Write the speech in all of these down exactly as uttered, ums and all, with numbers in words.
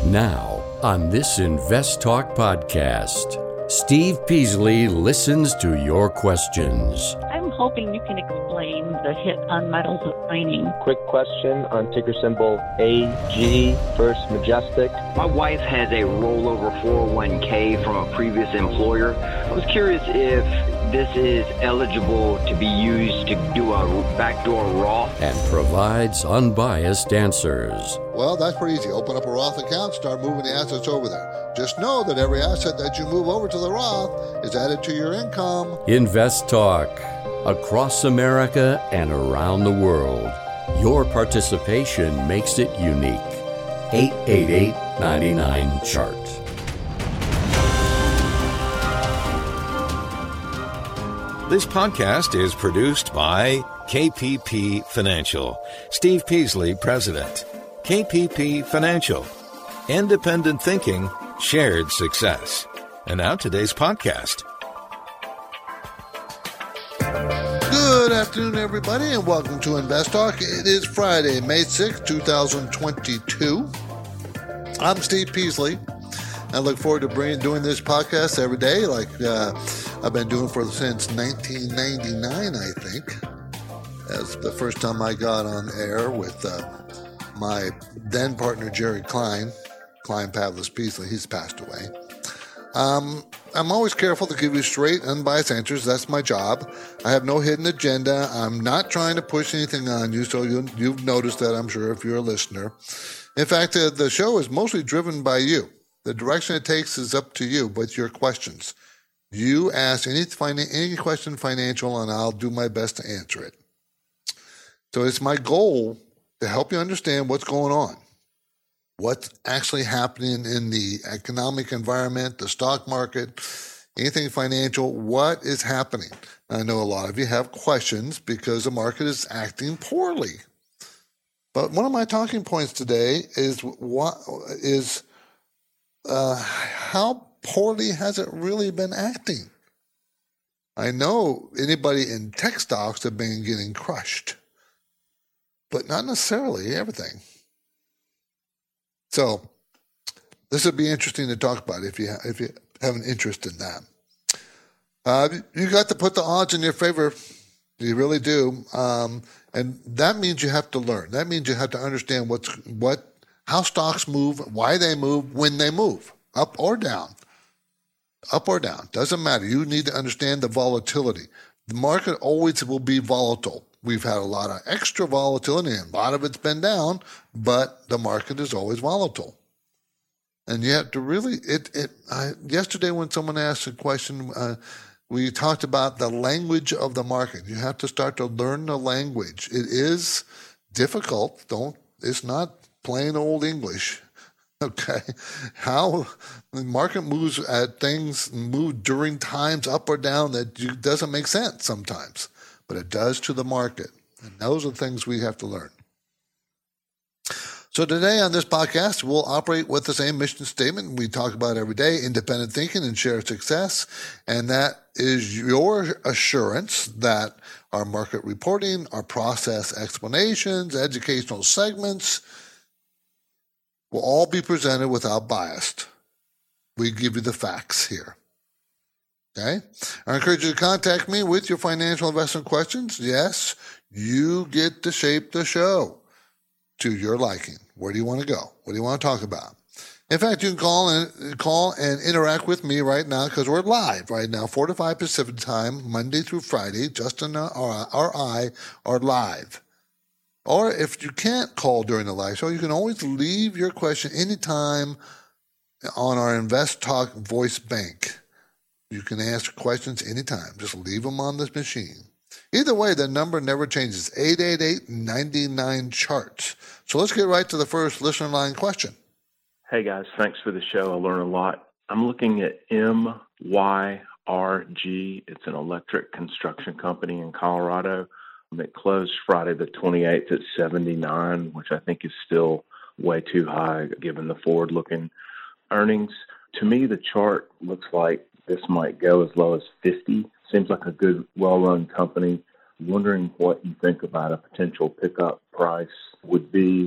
Now, on this Invest Talk podcast, Steve Peasley listens to your questions. I'm hoping you can explain the hit on metals of mining. Quick question on ticker symbol A G, First Majestic. My wife has a rollover four oh one k from a previous employer. I was curious if this is eligible to be used to do a backdoor Roth. And provides unbiased answers. Well, that's pretty easy. Open up a Roth account, start moving the assets over there. Just know that every asset that you move over to the Roth is added to your income. Invest Talk. Across America and around the world. Your participation makes it unique. eight eight eight, nine nine, chart. This podcast is produced by K P P Financial. Steve Peasley, President. K P P Financial. Independent thinking, shared success. And now today's podcast. Good afternoon, everybody, and welcome to Invest Talk. It is Friday, May sixth, twenty twenty-two. I'm Steve Peasley. I look forward to bringing, doing this podcast every day, like uh, I've been doing for since nineteen ninety-nine, I think. That's the first time I got on air with uh, my then partner, Jerry Klein, Klein Pavlis Peasley. He's passed away. Um, I'm always careful to give you straight, unbiased answers. That's my job. I have no hidden agenda. I'm not trying to push anything on you, so you, you've noticed that, I'm sure, if you're a listener. In fact, uh, the show is mostly driven by you. The direction it takes is up to you, but your questions. You ask any, any question financial, and I'll do my best to answer it. So it's my goal to help you understand what's going on. What's actually happening in the economic environment, the stock market, anything financial, what is happening? I know a lot of you have questions because the market is acting poorly. But one of my talking points today is what is uh, how poorly has it really been acting? I know anybody in tech stocks have been getting crushed, but not necessarily everything. So this would be interesting to talk about if you ha- if you have an interest in that. Uh, you got to put the odds in your favor. You really do, um, and that means you have to learn. That means you have to understand what's what, how stocks move, why they move, when they move, up or down. Up or down doesn't matter. You need to understand the volatility. The market always will be volatile. We've had a lot of extra volatility, and a lot of it's been down, but the market is always volatile. And you have to really, it, it, I, yesterday when someone asked a question, uh, we talked about the language of the market. You have to start to learn the language. It is difficult. Don't, it's not plain old English. Okay. How the market moves at things, move during times up or down that you, doesn't make sense sometimes. But it does to the market. And those are the things we have to learn. So today on this podcast, we'll operate with the same mission statement we talk about every day, independent thinking and shared success. And that is your assurance that our market reporting, our process explanations, educational segments will all be presented without bias. We give you the facts here. Okay. I encourage you to contact me with your financial investment questions. Yes, you get to shape the show to your liking. Where do you want to go? What do you want to talk about? In fact, you can call and call and interact with me right now because we're live right now, four to five Pacific time, Monday through Friday. Justin or, or I are live. Or if you can't call during the live show, you can always leave your question anytime on our Invest Talk voice bank. You can ask questions anytime. Just leave them on this machine. Either way, the number never changes. eight eight eight, nine nine, charts. So let's get right to the first listener line question. Hey, guys. Thanks for the show. I learn a lot. I'm looking at M Y R G. It's an electric construction company in Colorado. It closed Friday the twenty-eighth at seventy-nine, which I think is still way too high given the forward-looking earnings. To me, the chart looks like this might go as low as fifty. Seems like a good, well-run company. I'm wondering what you think about a potential pickup price would be.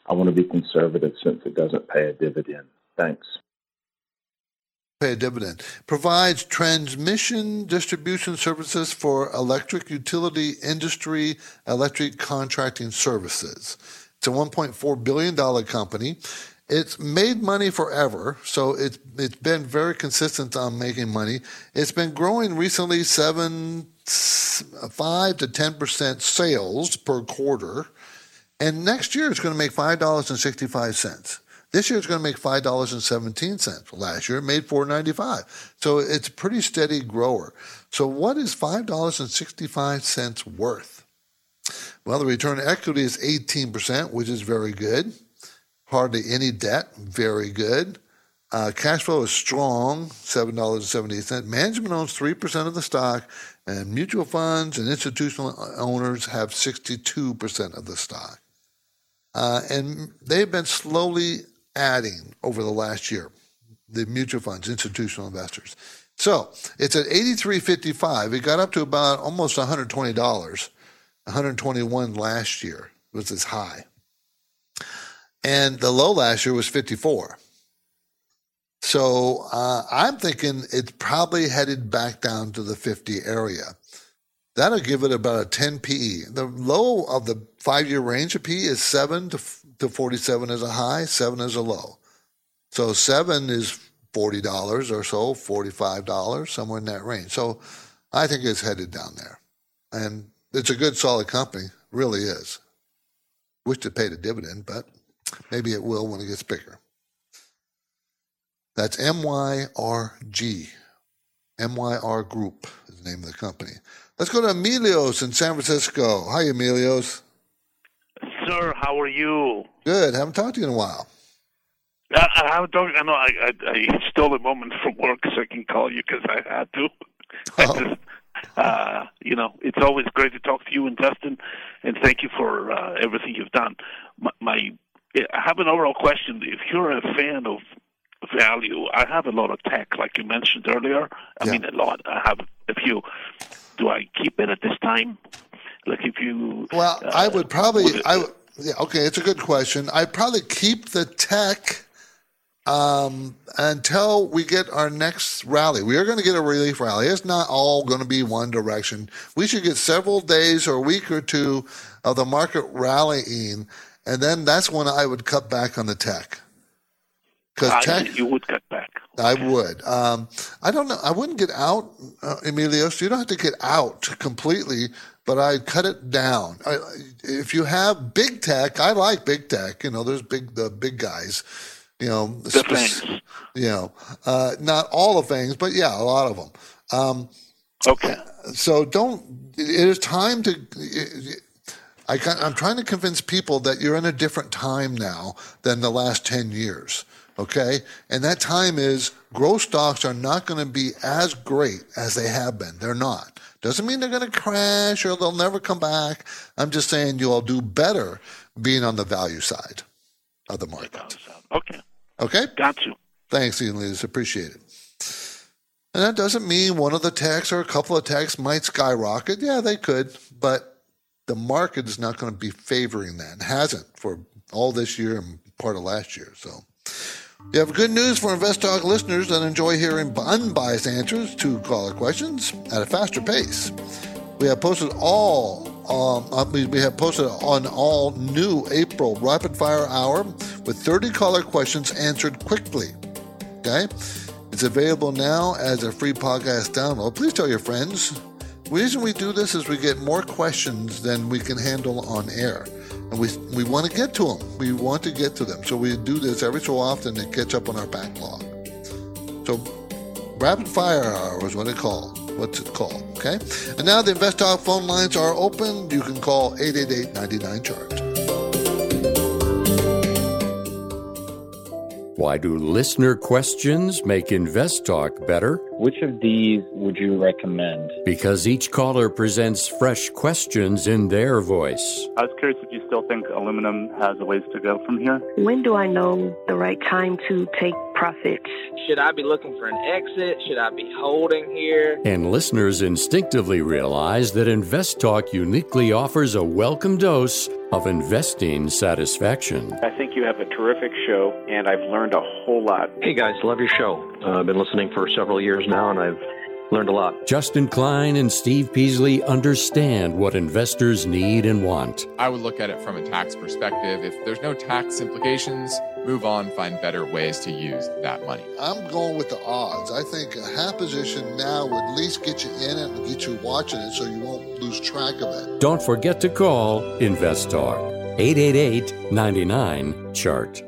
I want to be conservative since it doesn't pay a dividend. Thanks. Pay a dividend. Provides transmission distribution services for electric utility industry, electric contracting services. It's a one point four billion dollars company. It's made money forever, so it's it's been very consistent on making money. It's been growing recently seven, five to ten percent sales per quarter, and next year it's going to make five dollars and sixty-five cents. This year it's going to make five dollars and seventeen cents. Last year it made four dollars and ninety-five cents. So it's a pretty steady grower. So what is five dollars and sixty-five cents worth? Well, the return on equity is eighteen percent, which is very good. Hardly any debt, very good. Uh, cash flow is strong, seven dollars and seventy-eight cents. Management owns three percent of the stock, and mutual funds and institutional owners have sixty-two percent of the stock. Uh, and they've been slowly adding over the last year, the mutual funds, institutional investors. So it's at eighty-three fifty-five. It got up to about almost one hundred twenty dollars, one hundred twenty-one dollars last year was its high. And the low last year was fifty-four. So uh, I'm thinking it's probably headed back down to the fifty area. That'll give it about a ten P E. The low of the five-year range of P E is seven to forty-seven as a high, seven as a low. So seven is forty dollars or so, forty-five dollars, somewhere in that range. So I think it's headed down there. And it's a good, solid company, really is. Wish it paid a dividend, but maybe it will when it gets bigger. That's M Y R G. M Y R Group is the name of the company. Let's go to Emilios in San Francisco. Hi, Emilios. Sir, how are you? Good. Haven't talked to you in a while. I, I haven't talked. I know I, I, I stole a moment from work so I can call you because I had to. I Oh. just, uh, you know, it's always great to talk to you and Dustin, and thank you for uh, everything you've done. My, my, I have an overall question. If you're a fan of value, I have a lot of tech, like you mentioned earlier. I Yeah. mean, a lot. I have a few. Do I keep it at this time? Like if you... Well, uh, I would probably... would it- I, yeah, okay, it's a good question. I'd probably keep the tech um, until we get our next rally. We are going to get a relief rally. It's not all going to be one direction. We should get several days or a week or two of the market rallying, and then that's when I would cut back on the tech. Because I tech... think you would cut back. I would. Um, I don't know. I wouldn't get out, uh, Emilios. You don't have to get out completely, but I'd cut it down. I, if you have big tech, I like big tech. You know, there's big the big guys. You know, The spec- FANGs. you know, uh, not all the things, but yeah, a lot of them. Um, Okay. so don't. It is time to. I, I'm trying to convince people that you're in a different time now than the last ten years. Okay? And that time is growth stocks are not going to be as great as they have been. They're not. Doesn't mean they're going to crash or they'll never come back. I'm just saying you'll do better being on the value side of the market. Okay. Okay? Got you. Thanks, Ian Leaders. Appreciate it. And that doesn't mean one of the techs or a couple of techs might skyrocket. Yeah, they could. But the market is not going to be favoring that. It hasn't for all this year and part of last year. So you have good news for InvestTalk listeners that enjoy hearing unbiased answers to caller questions at a faster pace. We have posted all um, we have posted on all new April Rapid Fire Hour with thirty caller questions answered quickly. Okay? It's available now as a free podcast download. Please tell your friends. The reason we do this is we get more questions than we can handle on air. And we we want to get to them. We want to get to them. So we do this every so often to catch up on our backlog. So Rapid Fire Hour is what it's called. What's it called? Okay? And now the InvestTalk phone lines are open. You can call eight eight eight, nine nine, chart. Why do listener questions make InvestTalk better? Which of these would you recommend? Because each caller presents fresh questions in their voice. I was curious if you still think aluminum has a ways to go from here. When do I know the right time to take profits. Should I be looking for an exit? Should I be holding here? And listeners instinctively realize that InvestTalk uniquely offers a welcome dose of investing satisfaction. I think you have a terrific show, and I've learned a whole lot. Hey guys, love your show. Uh, I've been listening for several years now, and I've learned a lot. Justin Klein and Steve Peasley understand what investors need and want. I would look at it from a tax perspective. If there's no tax implications, move on, find better ways to use that money. I'm going with the odds. I think a half position now would at least get you in it and get you watching it so you won't lose track of it. Don't forget to call InvestTalk, eight eight eight, nine nine, C H A R T.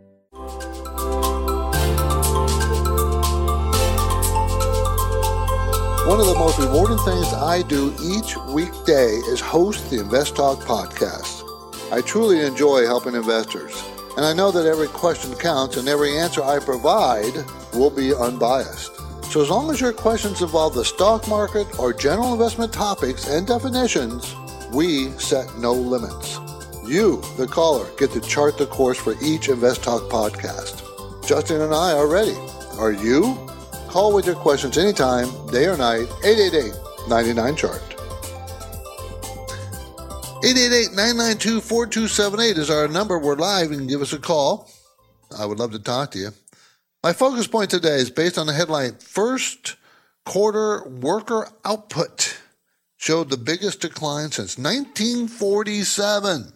One of the most rewarding things I do each weekday is host the InvestTalk podcast. I truly enjoy helping investors, and I know that every question counts and every answer I provide will be unbiased. So as long as your questions involve the stock market or general investment topics and definitions, we set no limits. You, the caller, get to chart the course for each InvestTalk podcast. Justin and I are ready. Are you? Call with your questions anytime, day or night, eight eight eight, nine nine, C H A R T. eight eight eight, nine nine two, four two seven eight is our number. We're live. You can give us a call. I would love to talk to you. My focus point today is based on the headline, First Quarter Worker Output Showed the Biggest Decline Since nineteen forty-seven.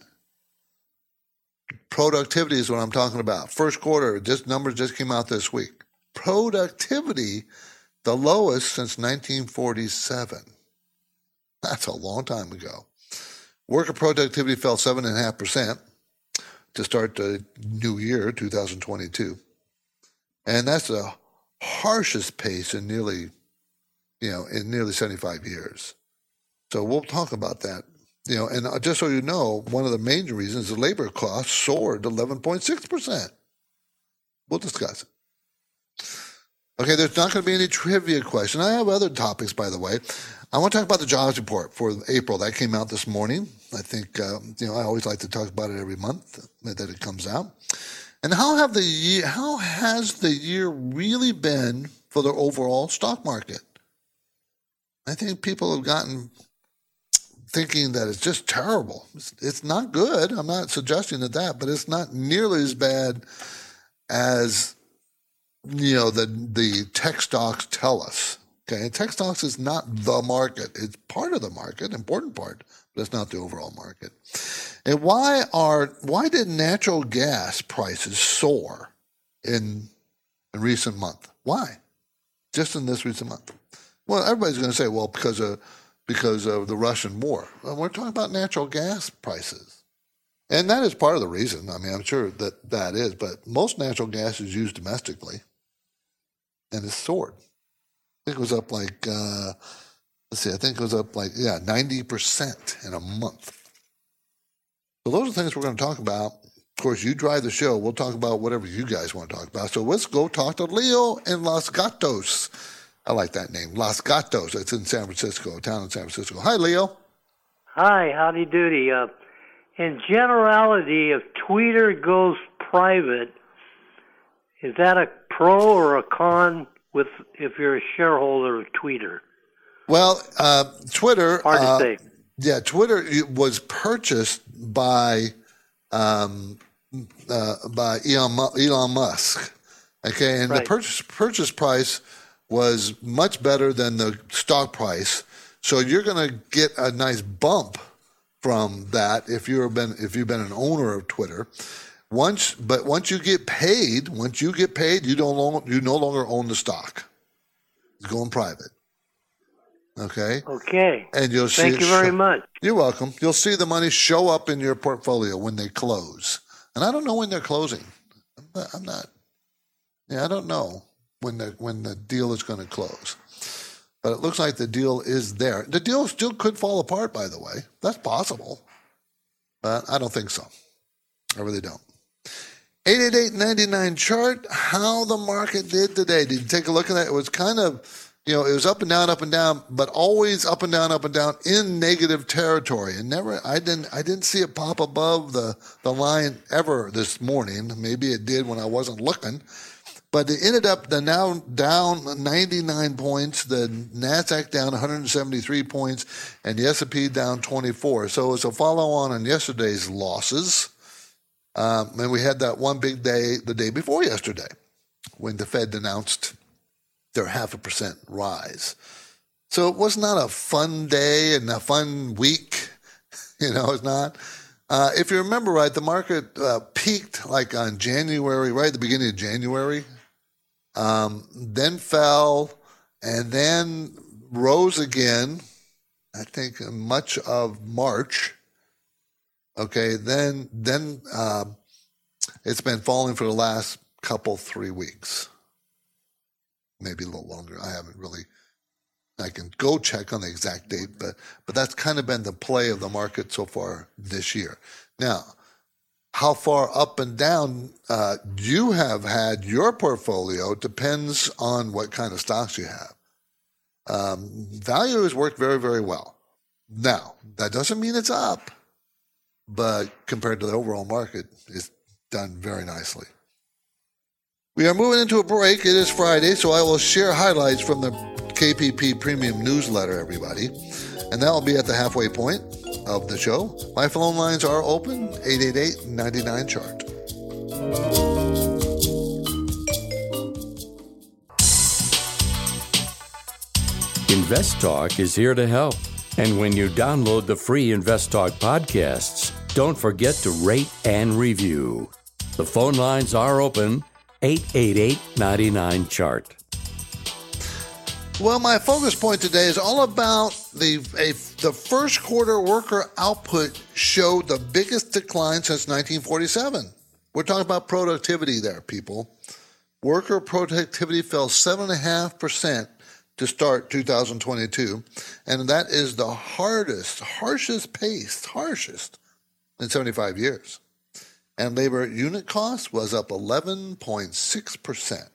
Productivity is what I'm talking about. First quarter, just numbers just came out this week. Productivity, the lowest since nineteen forty-seven. That's a long time ago. Worker productivity fell seven point five percent to start the new year, two thousand twenty-two. And that's the harshest pace in nearly, you know, in nearly seventy-five years. So we'll talk about that. You know, and just so you know, one of the major reasons the labor costs soared eleven point six percent. We'll discuss it. Okay, there's not going to be any trivia question. I have other topics, by the way. I want to talk about the jobs report for April. That came out this morning. I think, uh, you know, I always like to talk about it every month that it comes out. And how have the year, how has the year really been for the overall stock market? I think people have gotten thinking that it's just terrible. It's, it's not good. I'm not suggesting that that, but it's not nearly as bad as, you know, the the tech stocks tell us. Okay, and tech stocks is not the market. It's part of the market, important part, but it's not the overall market. And why are why did natural gas prices soar in in recent month? Why? Just in this recent month? Well, everybody's going to say, well, because of because of the Russian war. Well, we're talking about natural gas prices. And that is part of the reason. I mean, I'm sure that that is, but most natural gas is used domestically. And it's soared. I think it was up like, uh, let's see, I think it was up like, yeah, ninety percent in a month. So those are things we're going to talk about. Of course, you drive the show. We'll talk about whatever you guys want to talk about. So let's go talk to Leo in Los Gatos. I like that name, Los Gatos. It's in San Francisco, a town in San Francisco. Hi, Leo. Hi, howdy doody. Uh, in generality, if Twitter goes private, is that a pro or a con with if you're a shareholder of Twitter? Well, uh, Twitter. Hard to uh, say. Yeah, Twitter was purchased by um, uh, by Elon, Elon Musk. Okay, and Right. the purchase purchase price was much better than the stock price. So you're going to get a nice bump from that if you've been if you've been an owner of Twitter. Once, but once you get paid, once you get paid, you don't long, you no longer own the stock. It's going private. Okay. Okay. And you'll see. Thank it you very show- much. You're welcome. You'll see the money show up in your portfolio when they close. And I don't know when they're closing. I'm not. I'm not yeah, I don't know when the when the deal is going to close. But it looks like the deal is there. The deal still could fall apart, by the way. That's possible. But I don't think so. I really don't. eight eight eight, nine nine, chart, how the market did today. Did you take a look at that? It was kind of, you know, it was up and down, up and down, but always up and down, up and down in negative territory. And never, I didn't, I didn't see it pop above the, the line ever this morning. Maybe it did when I wasn't looking, But it ended up the now down ninety-nine points, the NASDAQ down one hundred seventy-three points, and the S and P down twenty-four. So it's a follow-on on yesterday's losses. Um, and we had that one big day the day before yesterday when the Fed announced their half a percent rise. So it was not a fun day and a fun week. You know, it's not. Uh, if you remember right, the market uh, peaked like on January, right at the beginning of January. Um, then fell, and then rose again, I think much of March. Okay, then then uh, it's been falling for the last couple, three weeks. Maybe a little longer. I haven't really, I can go check on the exact date, but but that's kind of been the play of the market so far this year. Now, how far up and down uh, you have had your portfolio depends on what kind of stocks you have. Um, value has worked very, very well. Now, that doesn't mean it's up, but compared to the overall market, it's done very nicely. We are moving into a break. It is Friday, so I will share highlights from the K P P Premium Newsletter, everybody. And that will be at the halfway point of the show. My phone lines are open, eight eight eight, nine nine, chart. Invest Talk is here to help. And when you download the free Invest Talk podcasts, don't forget to rate and review. The phone lines are open, eight eight eight, nine nine, chart. Well, my focus point today is all about the a, the first quarter worker output showed the biggest decline since nineteen forty-seven. We're talking about productivity there, people. Worker productivity fell seven point five percent to start two thousand twenty-two, and that is the hardest, harshest pace, harshest in seventy-five years. And labor unit cost was up eleven point six percent.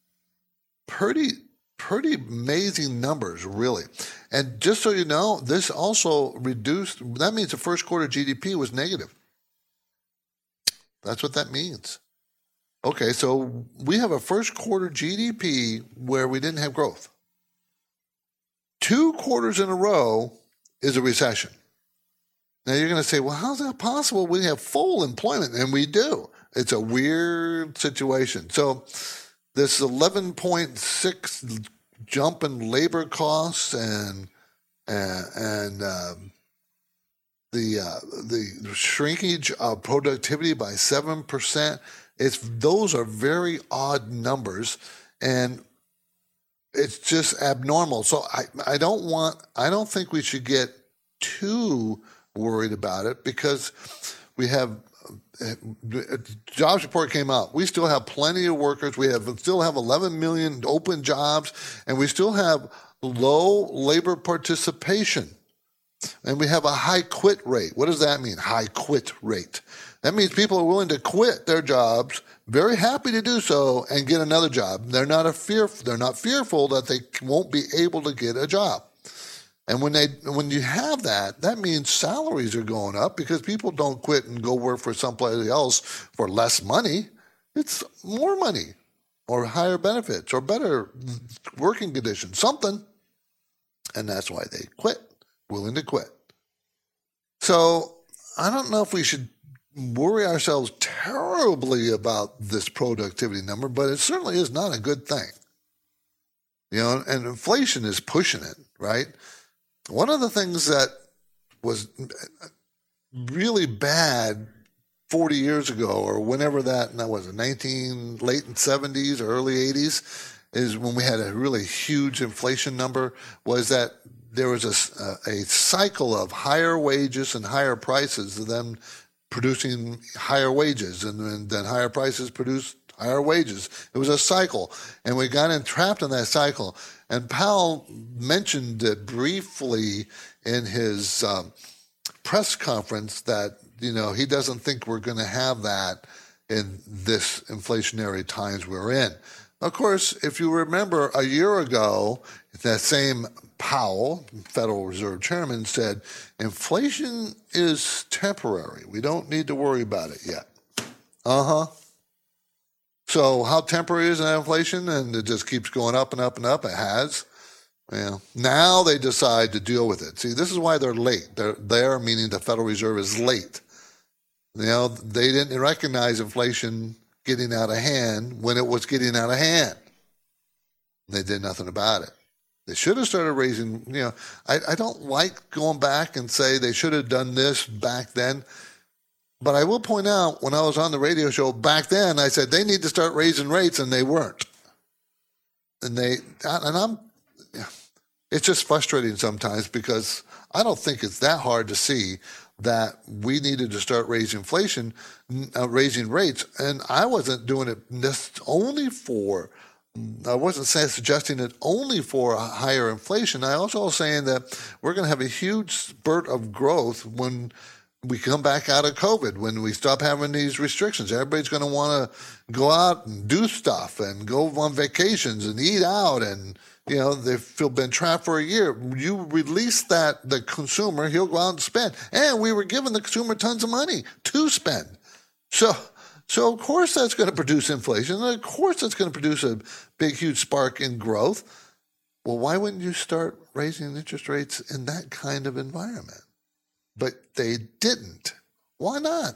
Pretty Pretty amazing numbers, really. And just so you know, this also reduced, that means the first quarter G D P was negative. That's what that means. Okay, so we have a first quarter G D P where we didn't have growth. Two quarters in a row is a recession. Now you're going to say, well, how's that possible? We have full employment, and we do. It's a weird situation. So this eleven point six jump in labor costs and and, and um, the uh, the shrinkage of productivity by seven percent. It's those are very odd numbers, and it's just abnormal. So I I don't want I don't think we should get too worried about it because we have. Jobs report came out. We still have plenty of workers. We have still have eleven million open jobs, and we still have low labor participation. And we have a high quit rate. What does that mean? High quit rate. That means people are willing to quit their jobs, very happy to do so, and get another job. They're not a fear. They're not fearful that they won't be able to get a job. And when they when you have that, that means salaries are going up because people don't quit and go work for someplace else for less money. It's more money or higher benefits or better working conditions, something. And that's why they quit, willing to quit. So I don't know if we should worry ourselves terribly about this productivity number, but it certainly is not a good thing. You know, and inflation is pushing it, right? One of the things that was really bad forty years ago, or whenever that, that was nineteen late seventies or early eighties, is when we had a really huge inflation number, was that there was a, a cycle of higher wages and higher prices, and then producing higher wages, and, and then higher prices produced higher wages. It was a cycle, and we got entrapped in that cycle. And Powell mentioned it briefly in his um, press conference that, you know, he doesn't think we're going to have that in this inflationary times we're in. Of course, if you remember a year ago, that same Powell, Federal Reserve Chairman, said, inflation is temporary. We don't need to worry about it yet. Uh-huh. So how temporary is that inflation? And it just keeps going up and up and up. It has. Well, now they decide to deal with it. See, this is why they're late. They're there, meaning the Federal Reserve is late. You know, they didn't recognize inflation getting out of hand when it was getting out of hand. They did nothing about it. They should have started raising, you know, I, I don't like going back and say they should have done this back then. But I will point out, when I was on the radio show back then, I said they need to start raising rates, and they weren't. And they, and I'm, it's just frustrating sometimes because I don't think it's that hard to see that we needed to start raising inflation, uh, raising rates. And I wasn't doing it just only for, I wasn't saying, suggesting it only for a higher inflation. I also was saying that we're going to have a huge spurt of growth when we come back out of COVID, when we stop having these restrictions. Everybody's going to want to go out and do stuff and go on vacations and eat out, and you know they've been trapped for a year. You release that the consumer, he'll go out and spend, and we were giving the consumer tons of money to spend. So, so of course that's going to produce inflation. And of course that's going to produce a big, huge spark in growth. Well, why wouldn't you start raising interest rates in that kind of environment? But they didn't. Why not?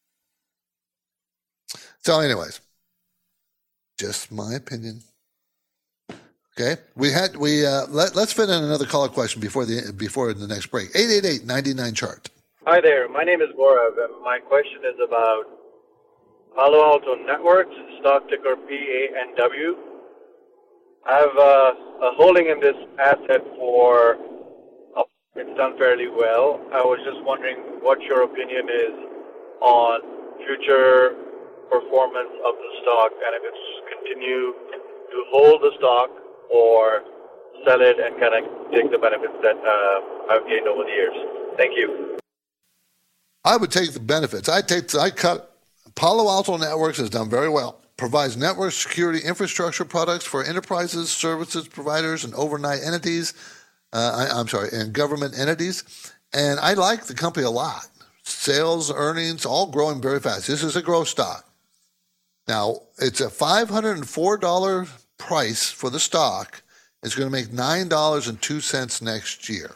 So anyways, just my opinion. Okay, we had we uh, let, let's fit in another caller question before the before the next break. eight eight eight, nine nine, chart. Hi there, my name is Gaurav, and my question is about Palo Alto Networks, stock ticker P A N W. I have uh, a holding in this asset for. It's done fairly well. I was just wondering what your opinion is on future performance of the stock, and if it's continue to hold the stock or sell it and kind of take the benefits that uh, I've gained over the years. Thank you. I would take the benefits. I take. I cut. Palo Alto Networks has done very well. Provides network security infrastructure products for enterprises, services providers, and overnight entities. Uh, I, I'm sorry, and government entities. And I like the company a lot. Sales, earnings, all growing very fast. This is a growth stock. Now, it's a five hundred four dollars price for the stock. It's going to make nine dollars and two cents next year.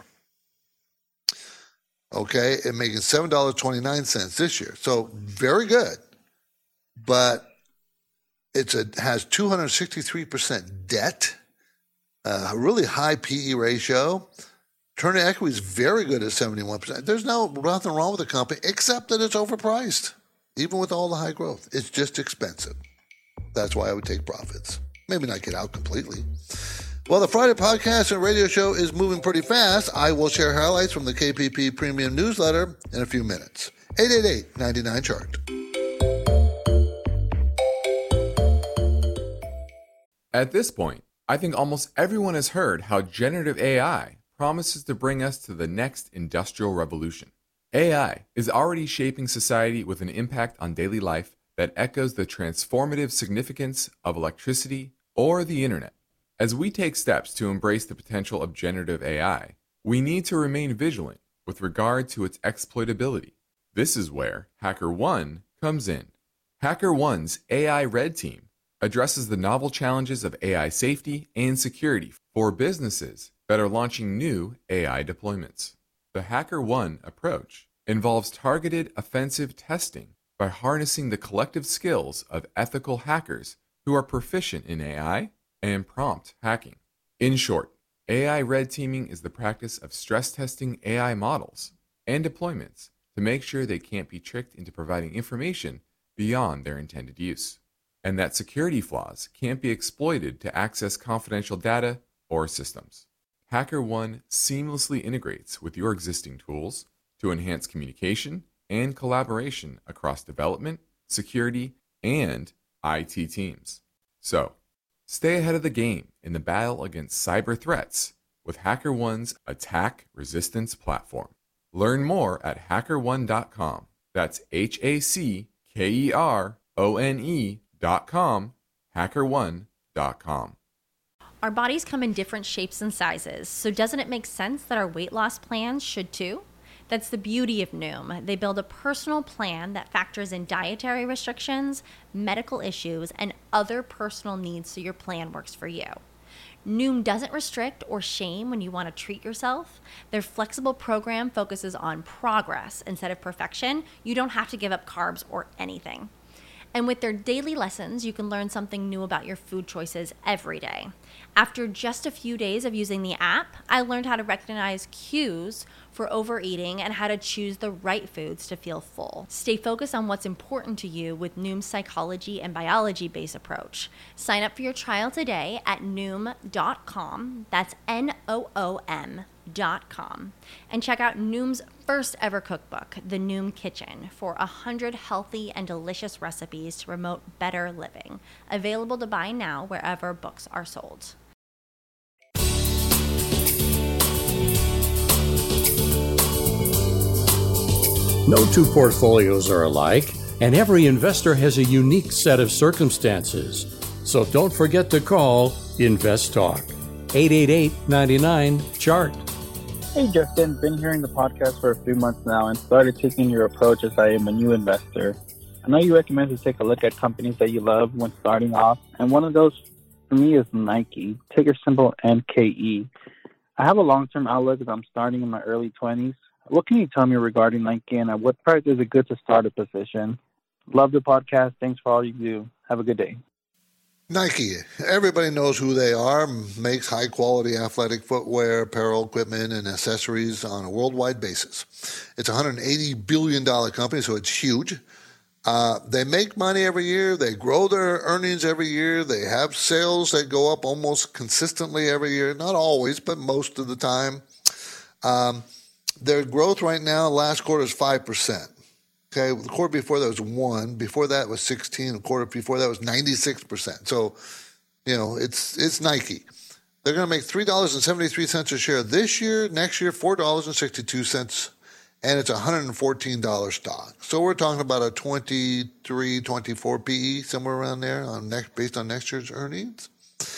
Okay, and making seven dollars and twenty-nine cents this year. So very good. But it's a has two hundred sixty-three percent debt. Uh, a really high P E ratio. Return on equity is very good at seventy-one percent. There's no nothing wrong with the company except that it's overpriced, even with all the high growth. It's just expensive. That's why I would take profits. Maybe not get out completely. Well, the Friday podcast and radio show is moving pretty fast. I will share highlights from the K P P Premium Newsletter in a few minutes. eight eight eight, nine nine, chart. At this point, I think almost everyone has heard how generative A I promises to bring us to the next industrial revolution. A I is already shaping society with an impact on daily life that echoes the transformative significance of electricity or the internet. As we take steps to embrace the potential of generative A I, we need to remain vigilant with regard to its exploitability. This is where HackerOne comes in. HackerOne's A I Red Team addresses the novel challenges of A I safety and security for businesses that are launching new A I deployments. The HackerOne approach involves targeted offensive testing by harnessing the collective skills of ethical hackers who are proficient in A I and prompt hacking. In short, A I red teaming is the practice of stress testing A I models and deployments to make sure they can't be tricked into providing information beyond their intended use, and that security flaws can't be exploited to access confidential data or systems. HackerOne seamlessly integrates with your existing tools to enhance communication and collaboration across development, security, and I T teams. So, stay ahead of the game in the battle against cyber threats with HackerOne's attack resistance platform. Learn more at hacker one dot com. That's H A C K E R O N E dot com, hacker one dot com. Our bodies come in different shapes and sizes, so doesn't it make sense that our weight loss plans should too? That's the beauty of Noom. They build a personal plan that factors in dietary restrictions, medical issues, and other personal needs so your plan works for you. Noom doesn't restrict or shame when you want to treat yourself. Their flexible program focuses on progress instead of perfection. You don't have to give up carbs or anything. And with their daily lessons, you can learn something new about your food choices every day. After just a few days of using the app, I learned how to recognize cues for overeating and how to choose the right foods to feel full. Stay focused on what's important to you with Noom's psychology and biology-based approach. Sign up for your trial today at noom dot com. That's N O O M dot com. And check out Noom's first ever cookbook, The Noom Kitchen, for one hundred healthy and delicious recipes to promote better living. Available to buy now wherever books are sold. No two portfolios are alike, and every investor has a unique set of circumstances. So don't forget to call Invest Talk, eight eight eight, nine nine, C H A R T. Hey Justin, been hearing the podcast for a few months now and started taking your approach as I am a new investor. I know you recommend to take a look at companies that you love when starting off, and one of those for me is Nike, ticker symbol N K E. I have a long-term outlook as I'm starting in my early twenties. What can you tell me regarding Nike, and at what price is it good to start a position? Love the podcast. Thanks for all you do. Have a good day. Nike, everybody knows who they are, makes high-quality athletic footwear, apparel, equipment, and accessories on a worldwide basis. It's a one hundred eighty billion dollars company, so it's huge. Uh, they make money every year. They grow their earnings every year. They have sales that go up almost consistently every year. Not always, but most of the time. Um, their growth right now, last quarter, is five percent. Okay, the quarter before that was one. Before that was sixteen. The quarter before that was ninety-six percent. So, you know, it's it's Nike. They're going to make three dollars and seventy-three cents a share this year. Next year, four dollars and sixty-two cents. And it's a one hundred fourteen dollars stock. So we're talking about a twenty-three, twenty-four P E, somewhere around there, on next, based on next year's earnings.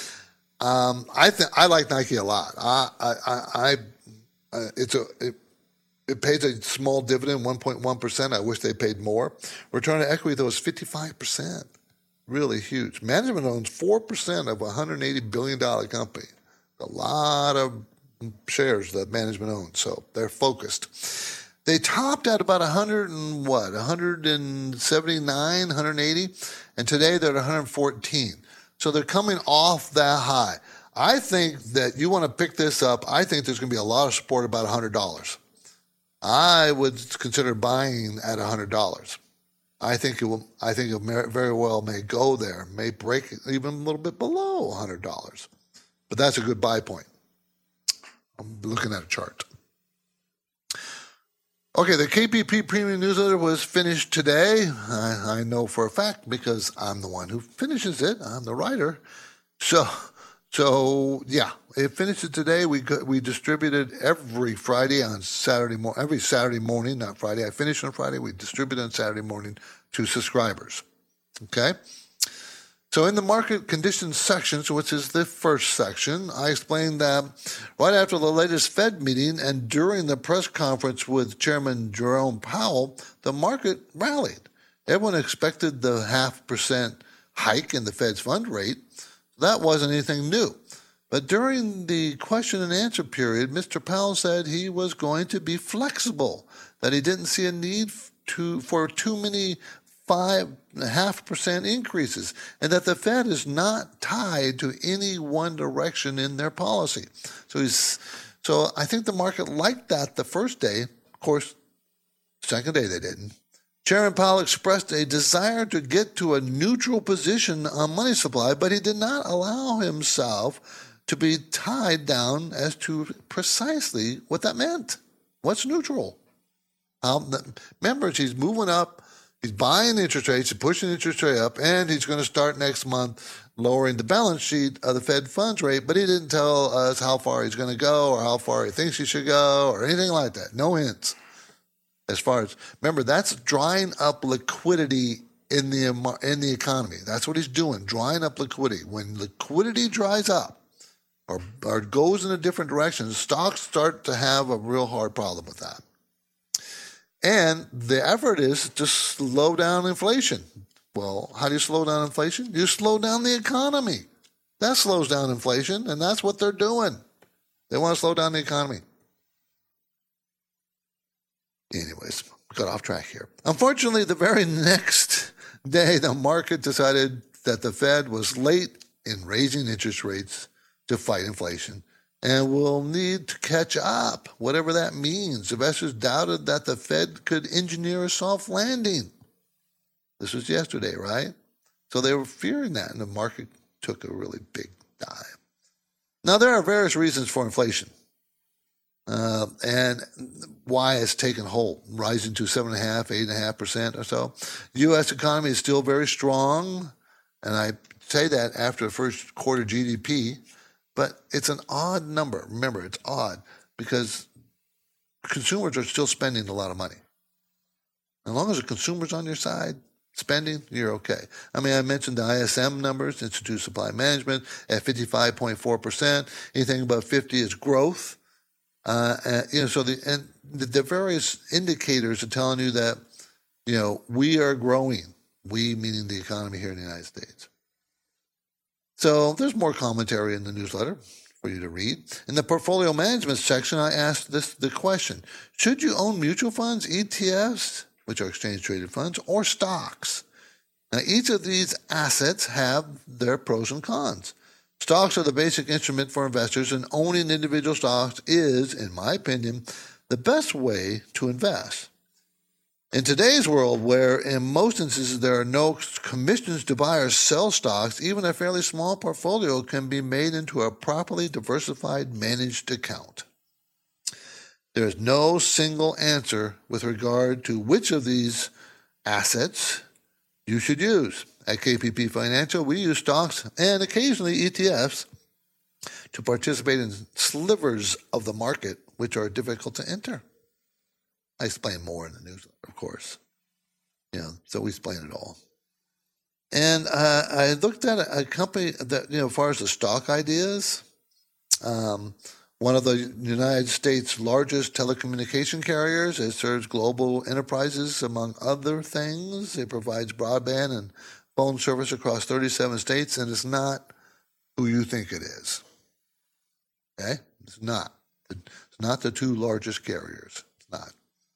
Um, I think I like Nike a lot. I, I, I, I uh, it's a it, it pays a small dividend, one point one percent. I wish they paid more. Return on equity, though, is fifty-five percent. Really huge. Management owns four percent of a one hundred eighty billion dollars company. A lot of shares that management owns, so they're focused. They topped at about one hundred and what, one hundred seventy-nine, one hundred eighty, and today they're at one hundred fourteen. So they're coming off that high. I think that you want to pick this up. I think there's going to be a lot of support about one hundred dollars. I would consider buying at one hundred dollars. I think it will. I think it very well may go there, may break even a little bit below one hundred dollars. But that's a good buy point. I'm looking at a chart. Okay, the K P P Premium Newsletter was finished today. I, I know for a fact because I'm the one who finishes it. I'm the writer. So, so yeah, it finishes today. We we distributed every Friday on Saturday morning, every Saturday morning, not Friday. I finished on Friday. We distributed on Saturday morning to subscribers. Okay. So in the market conditions sections, which is the first section, I explained that right after the latest Fed meeting and during the press conference with Chairman Jerome Powell, the market rallied. Everyone expected the half percent hike in the Fed's fund rate. That wasn't anything new. But during the question and answer period, Mister Powell said he was going to be flexible, that he didn't see a need to for too many five and a half percent increases, and that the Fed is not tied to any one direction in their policy. So he's, so I think the market liked that the first day. Of course, second day they didn't. Chairman Powell expressed a desire to get to a neutral position on money supply, but he did not allow himself to be tied down as to precisely what that meant. What's neutral? Um, remember, he's moving up. He's buying interest rates, he's pushing interest rate up, and he's going to start next month lowering the balance sheet of the Fed funds rate, but he didn't tell us how far he's going to go or how far he thinks he should go or anything like that. No hints. As far as, remember, that's drying up liquidity in the in the economy. That's what he's doing, drying up liquidity. When liquidity dries up or, or goes in a different direction, stocks start to have a real hard problem with that. And the effort is to slow down inflation. Well, how do you slow down inflation? You slow down the economy. That slows down inflation, and that's what they're doing. They want to slow down the economy. Anyways, got off track here. Unfortunately, the very next day, the market decided that the Fed was late in raising interest rates to fight inflation and will need to catch up, whatever that means. Investors doubted that the Fed could engineer a soft landing. This was yesterday, right? So they were fearing that, and the market took a really big dive. Now, there are various reasons for inflation uh, and why it's taken hold, rising to seven point five, eight point five percent or so. The U S economy is still very strong, and I say that after the first quarter G D P, but it's an odd number. Remember, it's odd because consumers are still spending a lot of money. As long as the consumer's on your side, spending, you're okay. I mean, I mentioned the I S M numbers, Institute of Supply Management, at fifty-five point four percent. Anything above fifty is growth. Uh, and, you know, so the and the, the various indicators are telling you that, you know, we are growing. We meaning the economy here in the United States. So there's more commentary in the newsletter for you to read. In the portfolio management section, I asked this the question: should you own mutual funds, E T Fs, which are exchange-traded funds, or stocks? Now, each of these assets have their pros and cons. Stocks are the basic instrument for investors, and owning individual stocks is, in my opinion, the best way to invest. In today's world, where in most instances there are no commissions to buy or sell stocks, even a fairly small portfolio can be made into a properly diversified managed account. There is no single answer with regard to which of these assets you should use. At K P P Financial, we use stocks and occasionally E T Fs to participate in slivers of the market which are difficult to enter. I explain more in the newsletter, of course. You know, so we explain it all. And uh, I looked at a, a company that, you know, as far as the stock ideas, um, one of the United States' largest telecommunication carriers. It serves global enterprises, among other things. It provides broadband and phone service across thirty-seven states, and it's not who you think it is. Okay? It's not. It's not the two largest carriers. It's not.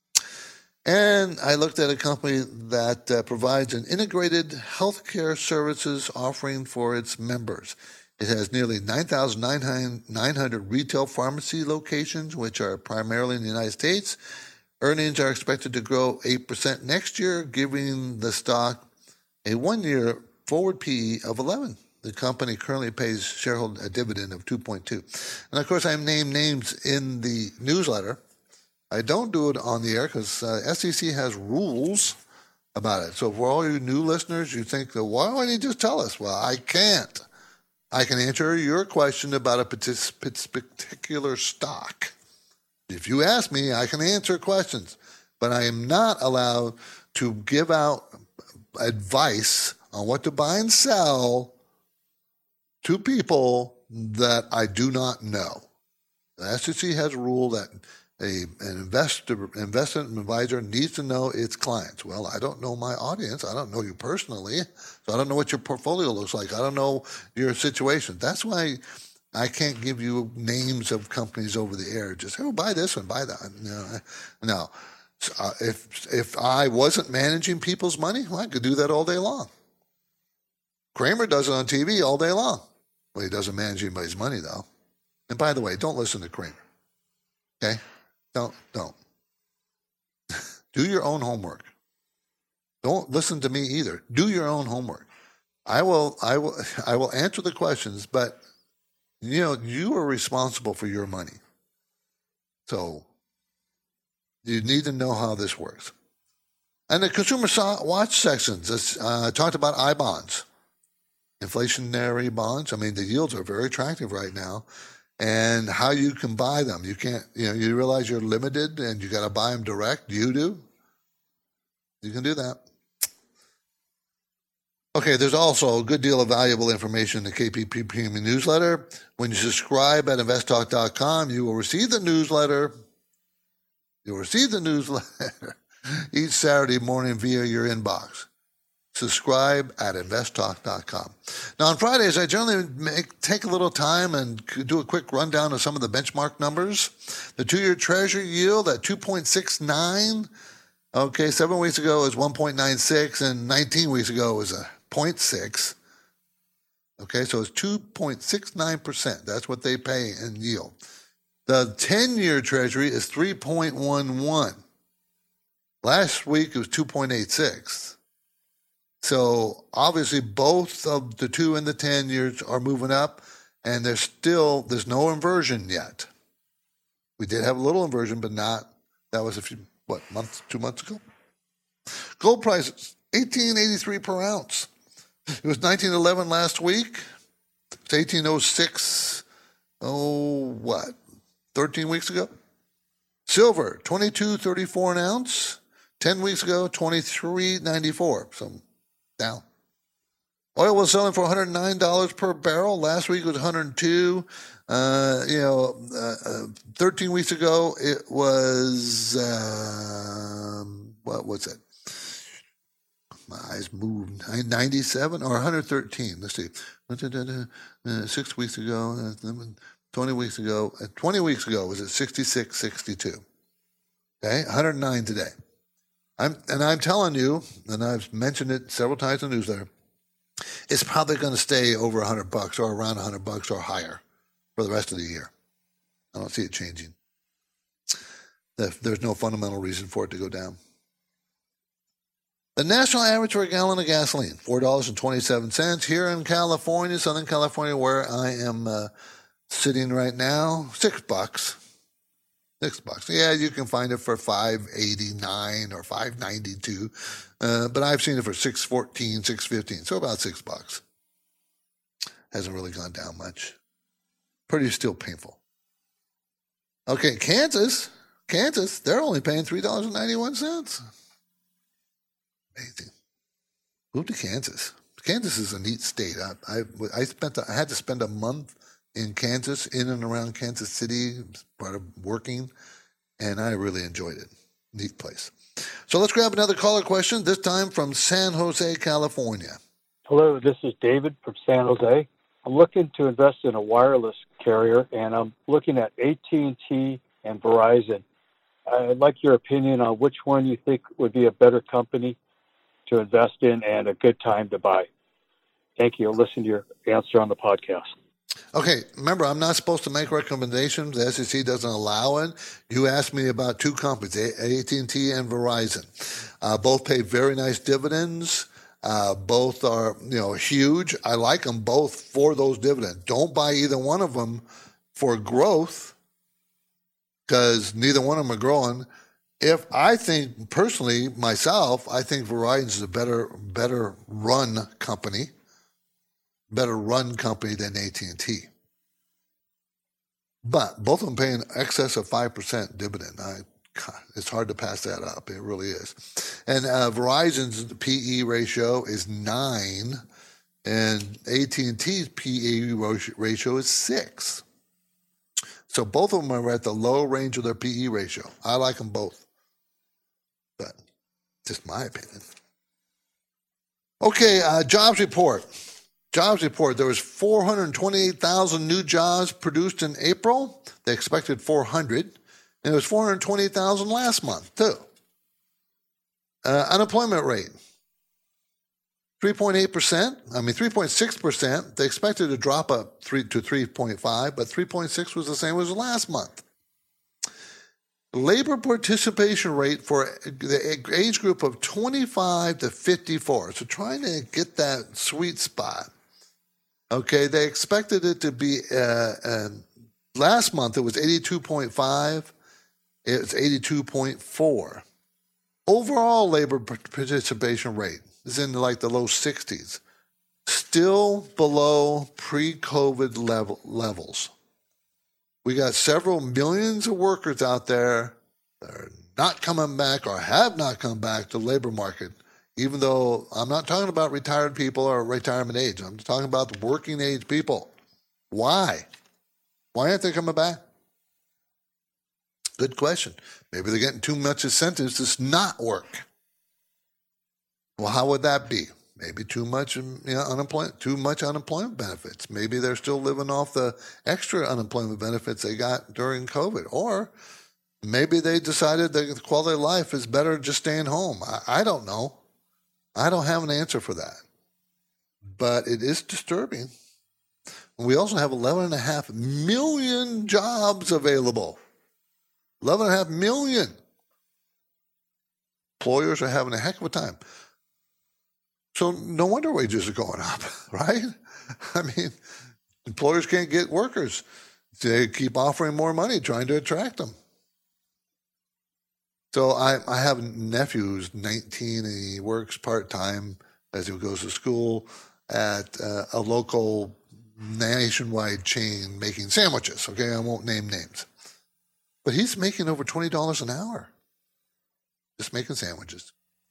And I looked at a company that uh, provides an integrated healthcare services offering for its members. It has nearly nine thousand nine hundred retail pharmacy locations, which are primarily in the United States. Earnings are expected to grow eight percent next year, giving the stock a one-year forward P E of eleven. The company currently pays shareholder a dividend of two point two. And, of course, I name names in the newsletter. I don't do it on the air because uh, S E C has rules about it. So for all you new listeners, you think, why don't you just tell us? Well, I can't. I can answer your question about a particular stock. If you ask me, I can answer questions, but I am not allowed to give out advice on what to buy and sell to people that I do not know. The S E C has a rule that a, an investor, investment advisor needs to know its clients. Well, I don't know my audience. I don't know you personally, so I don't know what your portfolio looks like. I don't know your situation. That's why I can't give you names of companies over the air. Just, oh, buy this one, buy that. No, no. Uh, if if I wasn't managing people's money, well, I could do that all day long. Kramer does it on T V all day long. Well, he doesn't manage anybody's money, though. And by the way, don't listen to Kramer. Okay? Don't, don't. Do your own homework. Don't listen to me either. Do your own homework. I will, I will, I will answer the questions, but you know, you are responsible for your money. So you need to know how this works. And the Consumer Watch sections uh, talked about I bonds, inflationary bonds. I mean, the yields are very attractive right now. And how you can buy them. You can't, you know, you realize you're limited and you got to buy them direct. You do. You can do that. Okay, there's also a good deal of valuable information in the K P P Premium newsletter. When you subscribe at invest talk dot com, you will receive the newsletter. You'll receive the newsletter each Saturday morning via your inbox. Subscribe at invest talk dot com. Now, on Fridays, I generally make, take a little time and do a quick rundown of some of the benchmark numbers. The two-year Treasury yield at two point six nine. Okay, seven weeks ago it was one point nine six, and nineteen weeks ago it was a zero point six. Okay, so it's two point six nine percent. That's what they pay in yield. The ten-year Treasury is three point one one. Last week it was two point eight six. So obviously both of the two and the ten years are moving up, and there's still, there's no inversion yet. We did have a little inversion, but not, that was a few, what, months, two months ago? Gold price, eighteen eighty-three per ounce. It was nineteen eleven last week. It's eighteen oh six, oh, what, thirteen weeks ago? Silver, twenty-two thirty-four an ounce. ten weeks ago, twenty-three ninety-four, so down. Oil was selling for one hundred nine dollars per barrel. Last week it was one hundred two. Uh, you know, uh, uh, thirteen weeks ago it was, uh, what was it? My eyes moved. ninety-seven or one hundred thirteen. Let's see. Uh, six weeks ago, uh, twenty weeks ago, uh, twenty weeks ago was at sixty-six sixty-two. Okay, one hundred nine today. I'm and I'm telling you, and I've mentioned it several times in the newsletter, it's probably going to stay over one hundred bucks or around one hundred bucks or higher for the rest of the year. I don't see it changing. There's no fundamental reason for it to go down. The national average for a gallon of gasoline, four dollars and twenty-seven cents. Here in California, Southern California, where I am uh, sitting right now, six bucks. Six bucks. Yeah, you can find it for five eighty-nine or five ninety-two, uh, but I've seen it for six fourteen, six fifteen, so about six bucks. Hasn't really gone down much. Pretty still painful. Okay, Kansas, Kansas, they're only paying three dollars and ninety-one cents. Amazing. Move to Kansas. Kansas is a neat state. I, I, I spent, I had to spend a month in Kansas, in and around Kansas City, part of working, and I really enjoyed it. Neat place. So let's grab another caller question, this time from San Jose, California. Hello, this is David from San Jose. I'm looking to invest in a wireless carrier, and I'm looking at A T and T and Verizon. I'd like your opinion on which one you think would be a better company to invest in and a good time to buy. Thank you. I'll listen to your answer on the podcast. Okay, remember, I'm not supposed to make recommendations. The S E C doesn't allow it. You asked me about two companies, A T and T and Verizon. Uh, both pay very nice dividends. Uh, both are, you know, huge. I like them both for those dividends. Don't buy either one of them for growth because neither one of them are growing. If I think, personally, myself, I think Verizon is a better, better run company. better run company than A T and T. But both of them pay in excess of five percent dividend. I, God, it's hard to pass that up. It really is. And uh, Verizon's P E ratio is nine, and A T and T's P E ratio is six. So both of them are at the low range of their P E ratio. I like them both. But just my opinion. Okay, uh, jobs report. Jobs report, there was four hundred twenty-eight thousand new jobs produced in April. They expected four hundred. And it was four hundred twenty thousand last month, too. Uh, unemployment rate, three point eight percent. I mean, three point six percent. They expected to drop up three to three point five, but three point six was the same as last month. Labor participation rate for the age group of twenty-five to fifty-four. So trying to get that sweet spot. Okay, they expected it to be, uh, uh, last month it was eighty-two point five, it's eighty-two point four. Overall labor participation rate is in like the low sixties, still below pre-COVID level, levels. We got several millions of workers out there that are not coming back or have not come back to the labor market. Even though I'm not talking about retired people or retirement age. I'm talking about the working age people. Why? Why aren't they coming back? Good question. Maybe they're getting too much incentives to not work. Well, how would that be? Maybe too much, you know, unemployment, too much unemployment benefits. Maybe they're still living off the extra unemployment benefits they got during COVID. Or maybe they decided that the quality of life is better just staying home. I, I don't know. I don't have an answer for that. But it is disturbing. We also have eleven point five million jobs available. eleven point five million. Employers are having a heck of a time. So no wonder wages are going up, right? I mean, employers can't get workers. They keep offering more money, trying to attract them. So I, I have a nephew who's nineteen, and he works part-time as he goes to school at uh, a local nationwide chain making sandwiches. Okay, I won't name names. But he's making over twenty dollars an hour just making sandwiches.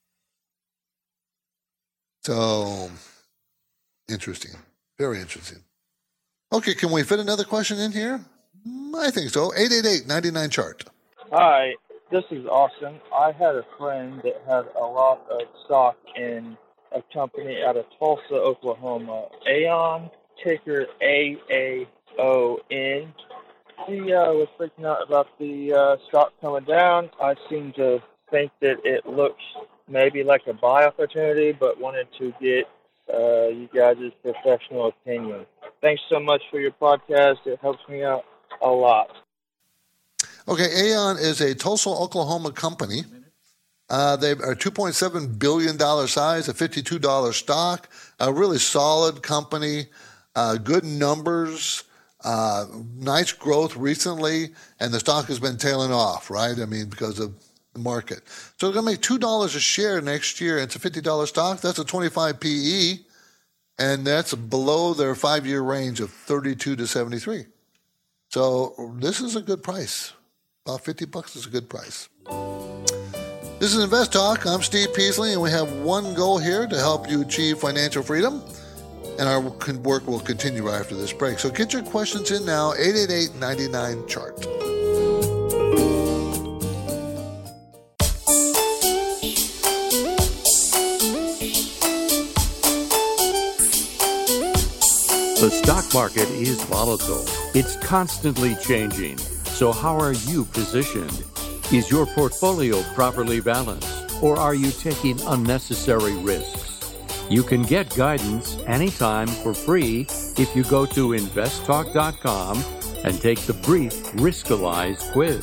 So, interesting. Very interesting. Okay, can we fit another question in here? I think so. eight eight eight, nine nine, chart. Hi, this is Austin. I had a friend that had a lot of stock in a company out of Tulsa, Oklahoma. Aon, ticker A A O N. He uh, was freaking out about the uh, stock coming down. I seem to think that it looks maybe like a buy opportunity, but wanted to get uh, you guys' professional opinion. Thanks so much for your podcast. It helps me out a lot. Okay, Aon is a Tulsa, Oklahoma company. Uh, they are two point seven billion dollars size, a fifty-two dollars stock, a really solid company, uh, good numbers, uh, nice growth recently, and the stock has been tailing off, right? I mean, because of market. So they're going to make two dollars a share next year. It's a fifty dollars stock. That's a twenty-five P E, and that's below their five-year range of thirty-two to seventy-three. So this is a good price. About fifty bucks is a good price. This is Invest Talk. I'm Steve Peasley, and we have one goal here to help you achieve financial freedom, and our work will continue right after this break. So get your questions in now, eight eight eight, nine nine, chart. The stock market is volatile. It's constantly changing. So how are you positioned? Is your portfolio properly balanced, or are you taking unnecessary risks? You can get guidance anytime for free if you go to invest talk dot com and take the brief Riskalyze quiz.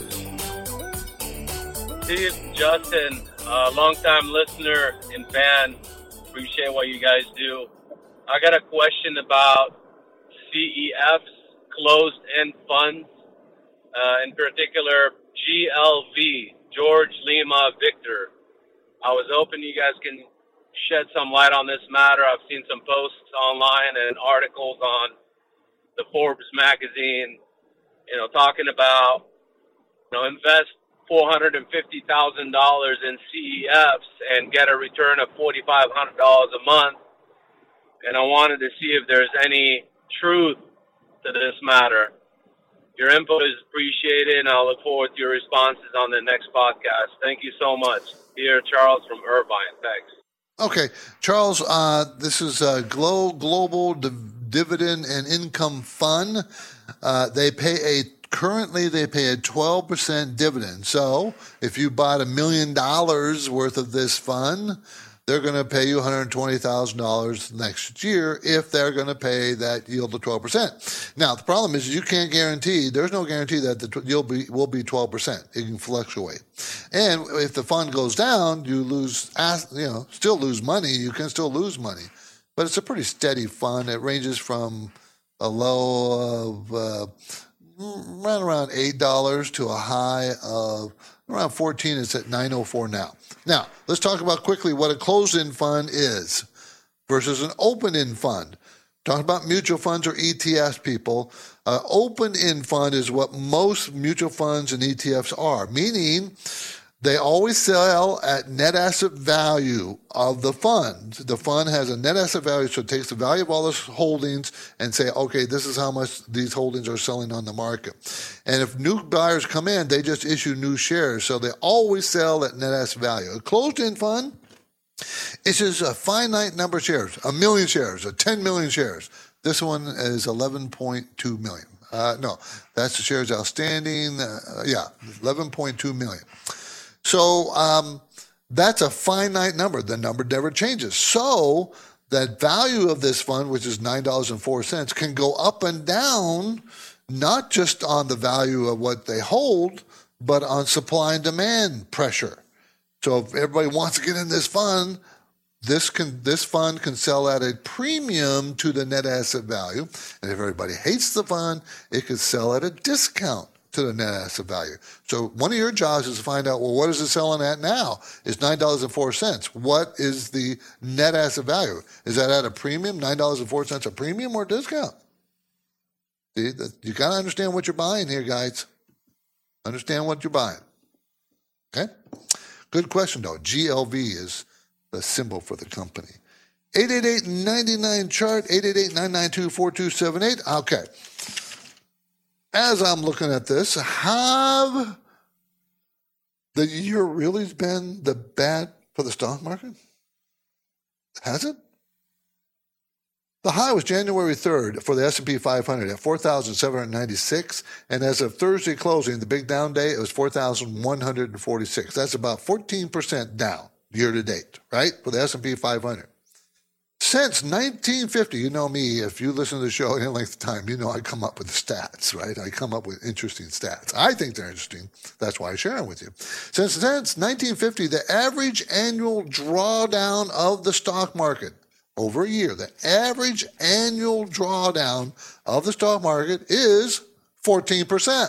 Steve, Justin, uh, longtime listener and fan. Appreciate what you guys do. I got a question about C E Fs, closed-end funds, uh, in particular G L V, George Lima Victor. I was hoping you guys can shed some light on this matter. I've seen some posts online and articles on the Forbes magazine, you know, talking about, you know, invest four hundred fifty thousand dollars in C E Fs and get a return of four thousand five hundred dollars a month. And I wanted to see if there's any truth to this matter. Your info is appreciated, and I'll look forward to your responses on the next podcast. Thank you so much. Here, Charles from Irvine. Thanks. Okay, Charles, uh, this is a Glo- Global Div- Dividend and Income Fund. Uh, they pay a currently they pay a twelve percent dividend. So if you bought a million dollars worth of this fund, they're going to pay you one hundred twenty thousand dollars next year if they're going to pay that yield of twelve percent. Now, the problem is you can't guarantee, there's no guarantee that the yield be, will be twelve percent. It can fluctuate. And if the fund goes down, you lose, you know, still lose money. You can still lose money. But it's a pretty steady fund. It ranges from a low of uh, right around eight dollars to a high of around fourteen. It's at nine oh four now. Now, let's talk about quickly what a closed-end fund is versus an open-end fund. Talking about mutual funds or E T Fs, people. An open-end fund is what most mutual funds and E T Fs are, meaning They always sell at net asset value of the fund. The fund has a net asset value, so it takes the value of all those holdings and say, okay, this is how much these holdings are selling on the market. And if new buyers come in, they just issue new shares. So they always sell at net asset value. A closed-end fund issues a finite number of shares, a million shares, or ten million shares. This one is eleven point two million. Uh, no, that's the shares outstanding. Uh, yeah, eleven point two million. So um, that's a finite number. The number never changes. So that value of this fund, which is nine dollars and four cents, can go up and down, not just on the value of what they hold, but on supply and demand pressure. So if everybody wants to get in this fund, this can this fund can sell at a premium to the net asset value. And if everybody hates the fund, it could sell at a discount to the net asset value. So one of your jobs is to find out, well, what is it selling at now? It's nine dollars and four cents. What is the net asset value? Is that at a premium, nine dollars and four cents a premium or a discount? See, you got to understand what you're buying here, guys. Understand what you're buying. Okay? Good question, though. G L V is the symbol for the company. eight eight eight, nine nine, chart, eight eight eight, nine nine two, four two seven eight. Okay. As I'm looking at this, have the year really been the bad for the stock market? Has it? The high was January third for the S and P five hundred at four thousand seven hundred ninety-six, and as of Thursday closing, the big down day, it was four thousand one hundred forty-six. That's about fourteen percent down year to date, right, for the S and P five hundred. Since nineteen fifty, you know me, if you listen to the show any length of time, you know I come up with the stats, right? I come up with interesting stats. I think they're interesting. That's why I share them with you. Since, since nineteen fifty, the average annual drawdown of the stock market over a year, the average annual drawdown of the stock market is fourteen percent.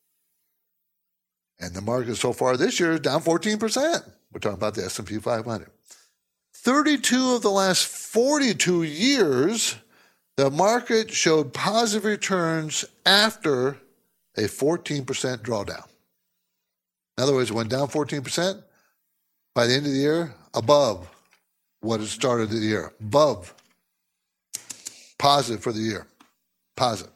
And the market so far this year is down fourteen percent. We're talking about the S and P five hundred. thirty-two of the last forty-two years, the market showed positive returns after a fourteen percent drawdown. In other words, it went down fourteen percent. By the end of the year, above what it started the year. Above. Positive for the year. Positive.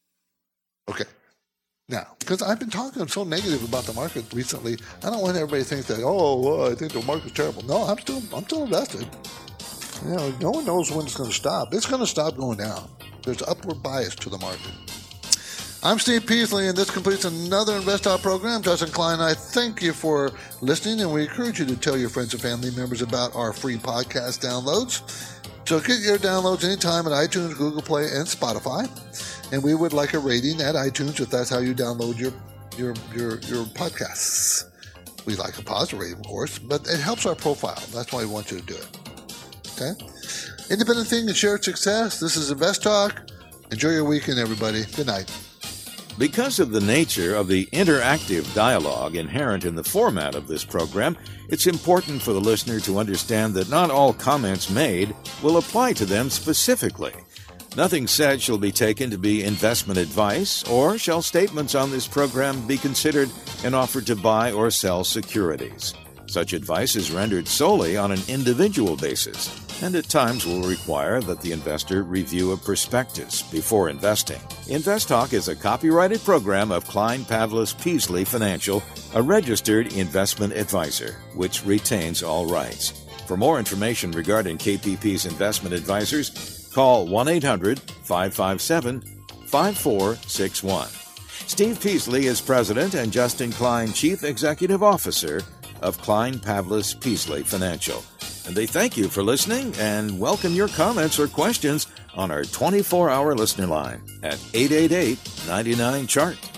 Okay. Now, because I've been talking so negative about the market recently, I don't want everybody to think that, oh, well, I think the market's terrible. No, I'm still I'm still invested. You know, no one knows when it's going to stop. It's going to stop going down. There's upward bias to the market. I'm Steve Peasley, and this completes another InvestTalk program. Justin Klein, I thank you for listening, and we encourage you to tell your friends and family members about our free podcast downloads. So get your downloads anytime at iTunes, Google Play, and Spotify. And we would like a rating at iTunes if that's how you download your your your, your podcasts. We like a positive rating, of course, but it helps our profile. That's why we want you to do it. Okay? Independent Think and Share Success. This is InvestTalk. Enjoy your weekend, everybody. Good night. Because of the nature of the interactive dialogue inherent in the format of this program, it's important for the listener to understand that not all comments made will apply to them specifically. Nothing said shall be taken to be investment advice, or shall statements on this program be considered an offer to buy or sell securities. Such advice is rendered solely on an individual basis, and at times will require that the investor review a prospectus before investing. InvestTalk is a copyrighted program of Klein Pavlis Peasley Financial, a registered investment advisor, which retains all rights. For more information regarding K P P's investment advisors, call one eight hundred, five five seven, five four six one. Steve Peasley is President and Justin Klein Chief Executive Officer of Klein Pavlis Peasley Financial. And they thank you for listening and welcome your comments or questions on our twenty-four hour listener line at eight eight eight, nine nine, chart.